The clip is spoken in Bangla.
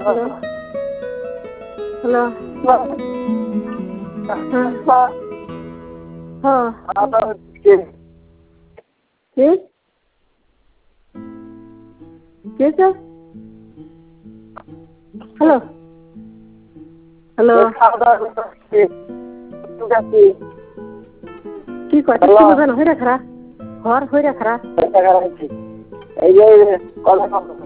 হ্যালো হ্যালো হ্যাঁ কি হয়েছে হ্যালো হ্যালো কি কথা বুঝবেন হয়ে খারাপ ঘর হয়ে খারাপ এই যে কথা